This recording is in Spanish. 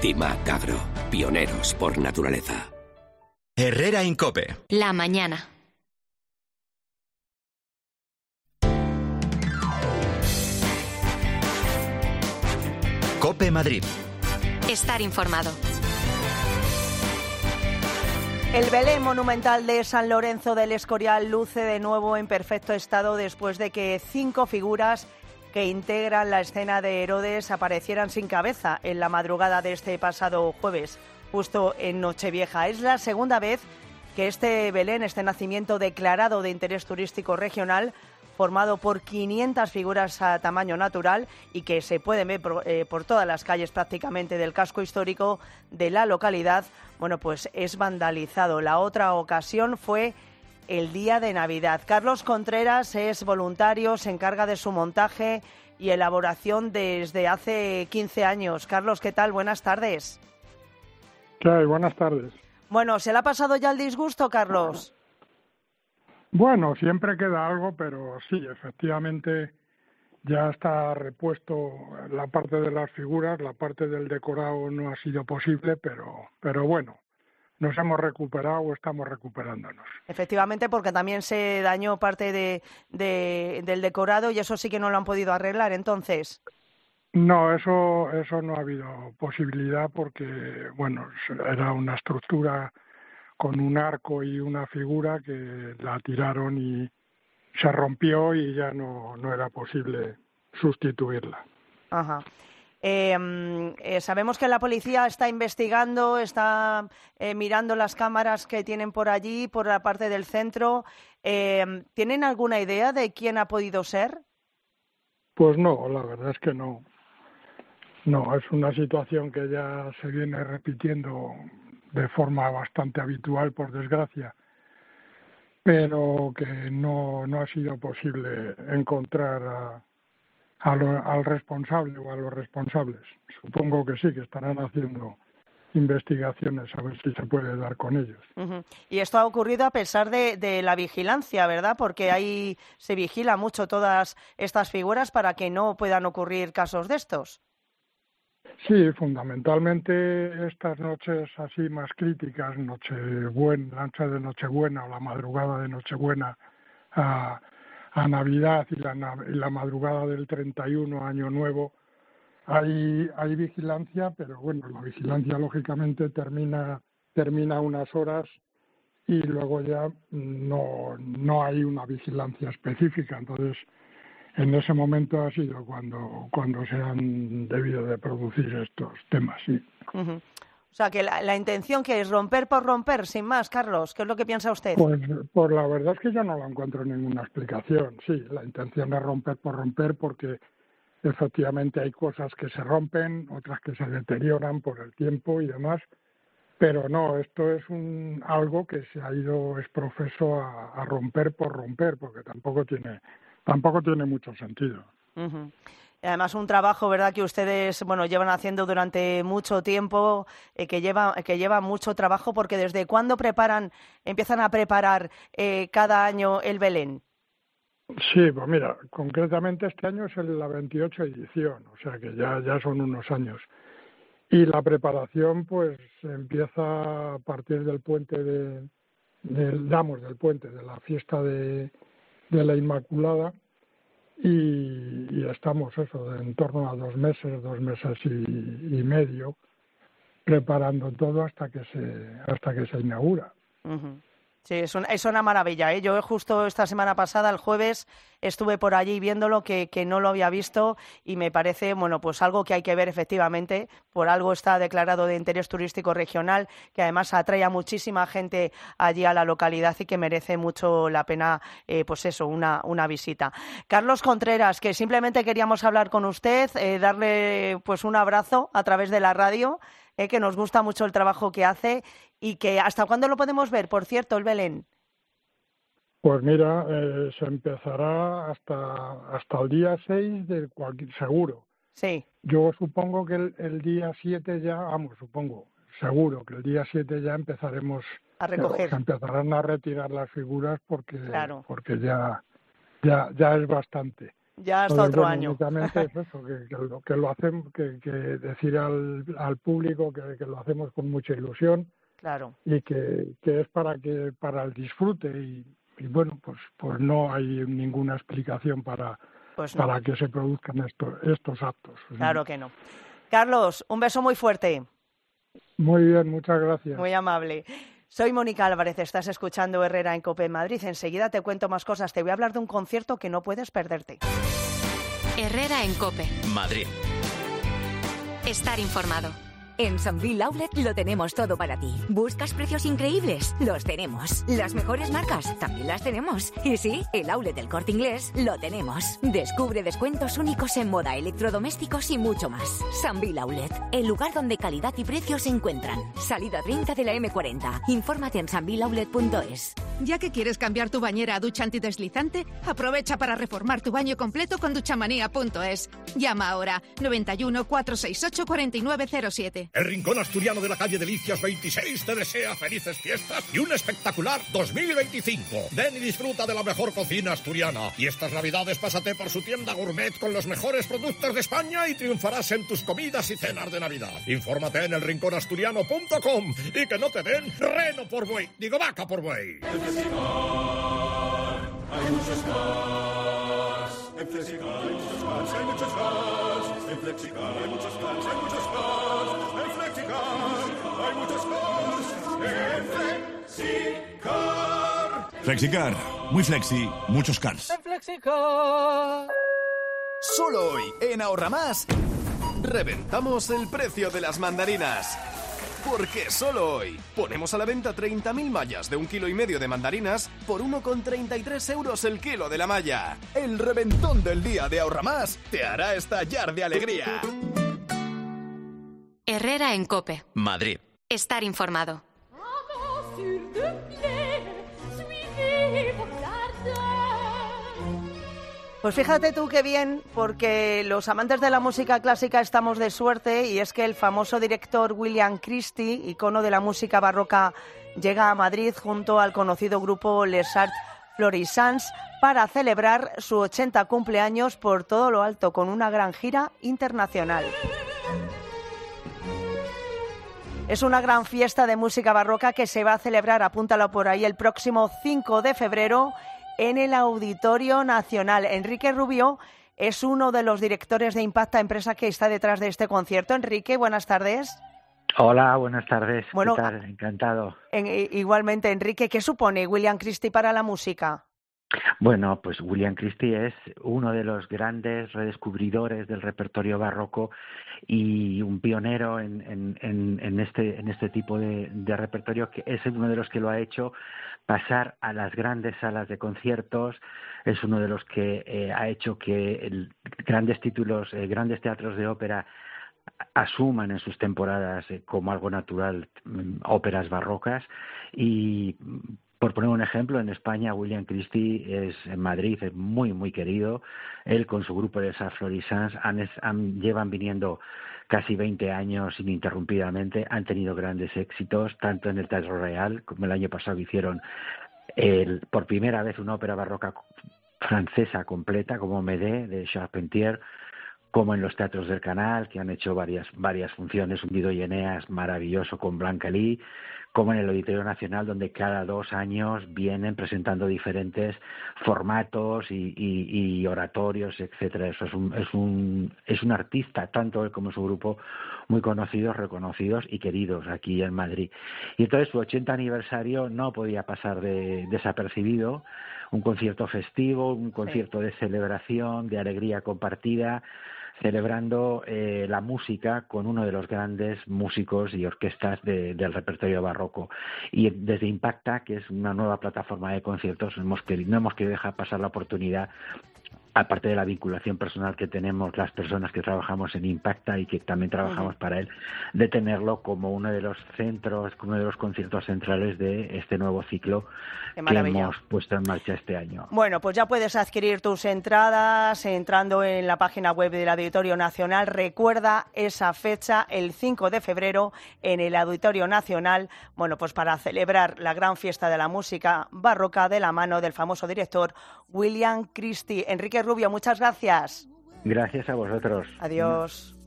Timac Agro, pioneros por naturaleza. Herrera Incope. La mañana. Cope Madrid. Estar informado. El Belén monumental de San Lorenzo del Escorial luce de nuevo en perfecto estado después de que 5 figuras que integran la escena de Herodes aparecieran sin cabeza en la madrugada de este pasado jueves, justo en Nochevieja. Es la segunda vez que este Belén, este nacimiento declarado de interés turístico regional, formado por 500 figuras a tamaño natural y que se pueden ver por todas las calles prácticamente del casco histórico de la localidad, bueno, pues es vandalizado. La otra ocasión fue el día de Navidad. Carlos Contreras es voluntario, se encarga de su montaje y elaboración desde hace 15 años. Carlos, ¿qué tal? Buenas tardes. ¿Qué hay? Buenas tardes. Bueno, ¿se le ha pasado ya el disgusto, Carlos? Bueno, siempre queda algo, pero sí, efectivamente ya está repuesto la parte de las figuras, la parte del decorado no ha sido posible, pero bueno, nos hemos recuperado o estamos recuperándonos. Efectivamente, porque también se dañó parte del decorado y eso sí que no lo han podido arreglar, entonces. No, eso no ha habido posibilidad porque, bueno, era una estructura con un arco y una figura que la tiraron y se rompió y ya no era posible sustituirla. Ajá. Sabemos que la policía está investigando, está mirando las cámaras que tienen por allí, por la parte del centro. ¿Tienen alguna idea de quién ha podido ser? Pues no, la verdad es que no. No, es una situación que ya se viene repitiendo de forma bastante habitual, por desgracia, pero que no ha sido posible encontrar al responsable o a los responsables. Supongo que sí, que estarán haciendo investigaciones a ver si se puede dar con ellos. Uh-huh. Y esto ha ocurrido a pesar de la vigilancia, ¿verdad? Porque ahí se vigila mucho todas estas figuras para que no puedan ocurrir casos de estos. Sí, fundamentalmente estas noches así más críticas, la noche de Nochebuena o la madrugada de Nochebuena a Navidad y la madrugada del 31 Año Nuevo, hay vigilancia, pero bueno, la vigilancia lógicamente termina unas horas y luego ya no hay una vigilancia específica, entonces en ese momento ha sido cuando se han debido de producir estos temas, sí. Uh-huh. O sea, que la intención que es romper por romper, sin más, Carlos, ¿qué es lo que piensa usted? Pues la verdad es que yo no la encuentro ninguna explicación. Sí, la intención es romper por romper porque efectivamente hay cosas que se rompen, otras que se deterioran por el tiempo y demás, pero no, esto es algo que se ha ido exprofeso a romper por romper, porque tampoco tiene mucho sentido. Uh-huh. Y además un trabajo, ¿verdad?, que ustedes, bueno, llevan haciendo durante mucho tiempo, que lleva mucho trabajo, porque ¿desde cuándo empiezan a preparar cada año el Belén? Sí, pues mira, concretamente este año es la 28 edición, o sea que ya son unos años. Y la preparación pues empieza a partir del puente del puente, de la fiesta de la Inmaculada, y estamos en torno a 2 meses y medio preparando todo hasta que se inaugura. Uh-huh. Sí, es una maravilla, ¿eh? Yo justo esta semana pasada, el jueves, estuve por allí viéndolo, que no lo había visto y me parece, bueno, pues algo que hay que ver efectivamente. Por algo está declarado de interés turístico regional, que además atrae a muchísima gente allí a la localidad y que merece mucho la pena, pues eso, una visita. Carlos Contreras, que simplemente queríamos hablar con usted, darle pues un abrazo a través de la radio, que nos gusta mucho el trabajo que hace y que ¿hasta cuándo lo podemos ver, por cierto, el Belén? Pues mira, se empezará hasta el día 6 seguro. Sí. Yo supongo que el día 7 seguro que el día 7 ya empezaremos a recoger. Se empezarán a retirar las figuras porque claro. porque ya es bastante. Ya hasta otro año. Únicamente es eso, que lo hacemos, que decir al público que lo hacemos con mucha ilusión. Claro. Y que es para el disfrute y bueno, pues no hay ninguna explicación para que se produzcan estos actos. Claro que no. Carlos, un beso muy fuerte. Muy bien, muchas gracias. Muy amable. Soy Mónica Álvarez, estás escuchando Herrera en COPE Madrid. Enseguida te cuento más cosas. Te voy a hablar de un concierto que no puedes perderte. Herrera en COPE Madrid. Estar informado. En Sambil Outlet lo tenemos todo para ti. ¿Buscas precios increíbles? Los tenemos. ¿Las mejores marcas? También las tenemos. Y sí, el outlet del Corte Inglés lo tenemos. Descubre descuentos únicos en moda, electrodomésticos y mucho más. Sambil Outlet, el lugar donde calidad y precio se encuentran. Salida 30 de la M40. Infórmate en sambiloutlet.es. Ya que quieres cambiar tu bañera a ducha antideslizante, aprovecha para reformar tu baño completo con duchamanía.es. Llama ahora 91 468 4907. El Rincón Asturiano de la calle Delicias 26 te desea felices fiestas y un espectacular 2025. Ven y disfruta de la mejor cocina asturiana. Y estas navidades pásate por su tienda gourmet con los mejores productos de España y triunfarás en tus comidas y cenas de Navidad. Infórmate en elrinconasturiano.com y que no te den reno por buey, digo vaca por buey. En Flexicar hay muchos cars. En Flexicar hay muchos cars, hay muchos cars. En Flexicar hay muchos cars, hay muchos cars. En Flexicar hay muchos cars. En Flexicar. Flexicar, muy flexi, muchos cars. En Flexicar. Solo hoy, en Ahorra Más, reventamos el precio de las mandarinas. Porque solo hoy ponemos a la venta 30.000 mallas de 1,5 kilos de mandarinas por 1,33 € el kilo de la malla. El reventón del día de Ahorra Más te hará estallar de alegría. Herrera en COPE Madrid. Estar informado. Pues fíjate tú qué bien, porque los amantes de la música clásica estamos de suerte, y es que el famoso director William Christie, icono de la música barroca, llega a Madrid junto al conocido grupo Les Arts Florissants para celebrar su 80 cumpleaños por todo lo alto, con una gran gira internacional. Es una gran fiesta de música barroca que se va a celebrar, apúntalo por ahí, el próximo 5 de febrero en el Auditorio Nacional. Enrique Rubio es uno de los directores de Impacta, empresa que está detrás de este concierto. Enrique, buenas tardes. Hola, buenas tardes. Bueno, ¿qué tal? Encantado. Igualmente, Enrique, ¿qué supone William Christie para la música? Bueno, pues William Christie es uno de los grandes redescubridores del repertorio barroco y un pionero en este tipo de repertorio, que es uno de los que lo ha hecho pasar a las grandes salas de conciertos. Es uno de los que ha hecho que grandes títulos, grandes teatros de ópera asuman en sus temporadas como algo natural óperas barrocas. Y por poner un ejemplo, en España William Christie en Madrid es muy muy querido. Él con su grupo de Les Arts Florissants llevan viniendo casi 20 años ininterrumpidamente, han tenido grandes éxitos, tanto en el Teatro Real, como el año pasado hicieron por primera vez una ópera barroca francesa completa, como Médée, de Charpentier, como en los teatros del Canal, que han hecho varias funciones, un Dido y Eneas maravilloso con Blanca Lee, como en el Auditorio Nacional, donde cada 2 años vienen presentando diferentes formatos y oratorios, etcétera. Eso es un artista, tanto él como su grupo, muy conocidos, reconocidos y queridos aquí en Madrid. Y entonces su 80 aniversario no podía pasar desapercibido. Un concierto festivo, un concierto de celebración, de alegría compartida, celebrando la música con uno de los grandes músicos y orquestas del repertorio barroco. Y desde Impacta, que es una nueva plataforma de conciertos, no hemos querido dejar pasar la oportunidad, aparte de la vinculación personal que tenemos las personas que trabajamos en Impacta y que también trabajamos para él, de tenerlo como uno de los centros, como uno de los conciertos centrales de este nuevo ciclo que hemos puesto en marcha este año. Bueno, pues ya puedes adquirir tus entradas entrando en la página web del Auditorio Nacional. Recuerda esa fecha, el 5 de febrero, en el Auditorio Nacional, bueno, pues para celebrar la gran fiesta de la música barroca de la mano del famoso director William Christie. Enrique Rubio, muchas gracias. Gracias a vosotros. Adiós.